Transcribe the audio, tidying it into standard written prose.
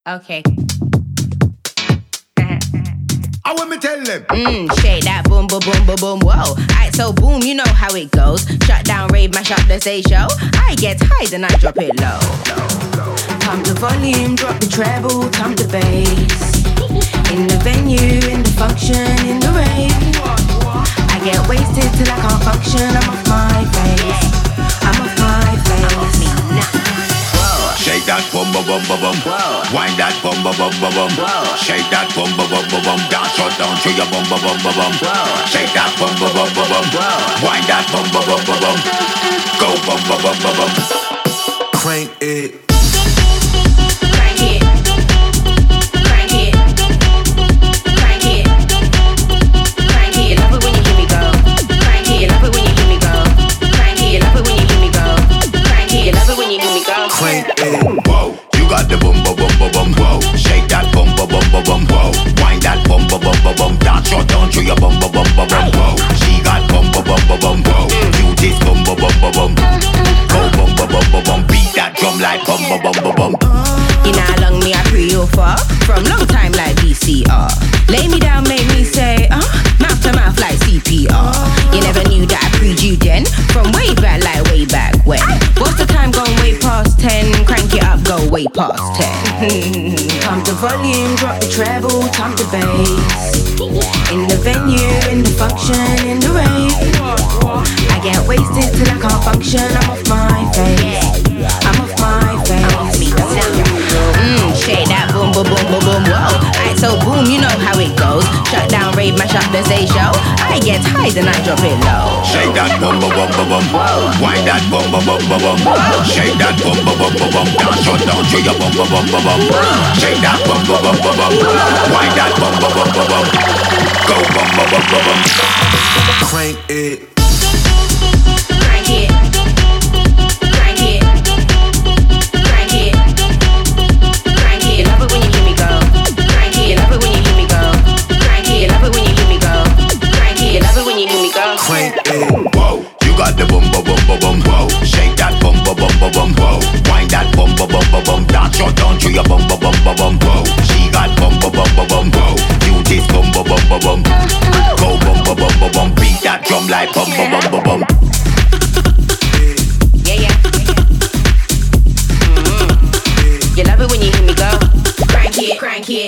Okay. I want me tell them. Shake that boom, boom, boom, boom, boom, whoa. Alright, so boom, you know how it goes. Shut down, rave, mash up the stage show. I get high, then I drop it low. Pump the volume, drop the treble, pump the bass. In the venue, in the function, in the rave. I get wasted till I can't function. I'm off my face. I'm off my face. Shake that bum bum bum bum bum. Wind that bum bum bum bum bum. Shake that bum bum bum bum bum. Dance shut down to your bum bum bum bum bum. Shake that bum bum bum bum bum. Wind that bum bum bum bum bum. Go bum bum bum bum bum. Crank it. Crank it. Crank it. Crank it. Crank it. Love it when you hear me go. Crank it. Love it when you hear me go. Crank it. Love it when you hear me go. Crank it. Love it when you hear me go. Crank it. Whoa, you got the bum bum bum bum bum. Whoa, shake that bum bum bum bum bum. Whoa, wind that bum bum bum bum bum. Dance shut down to your bum bum bum bum bum. Whoa, she got bum bum bum bum bum. Whoa, you this bum bum bum bum bum. Go bum bum bum bum bum. Beat that drum like bum bum bum bum bum. You know how long me I pre you for? From long time like VCR. Lay me down, make me say, mouth to mouth like CPR. You never knew that I pre'd you then. From way back, like way back when. What's the time gone way past 10? Crank it up, go way past 10. Pump the volume, drop the treble, pump the bass. In the venue, in the function, in the rave. I get wasted till I can't function. I'm off my face. I'm off my face. Shake that boom, boom, boom, boom, boom, whoa. Alright, so boom, you know how it goes. Shut down, rave, mash up the stage show. I get high, then I drop it low. Shake that bum bum bum bum bum. Wind that bum bum bum bum bum. Shake that bum bum bum bum bum. Dance shut down to your bum bum bum bum bum. Shake that bum bum bum bum bum. Wind that bum bum bum bum bum. Go bum bum bum bum bum. Crank it. Crank it. Crank it. Crank it. Crank it. Love it when you hear me go. Crank it. Love it when you hear me go. Crank it. Love it when you hear me go. Crank it. Love it when you hear me go. Crank it. Whoa, you got the bum bum bum bum bum. Whoa, shake that bum bum bum bum bum. Whoa, wind that bum bum bum bum bum. Dance shut down to your bum bum bum bum bum. Whoa, she got bum bum bum bum bum. Whoa, you this bum bum bum bum bum. Go bum bum bum bum bum. Beat that drum like bum bum bum bum bum.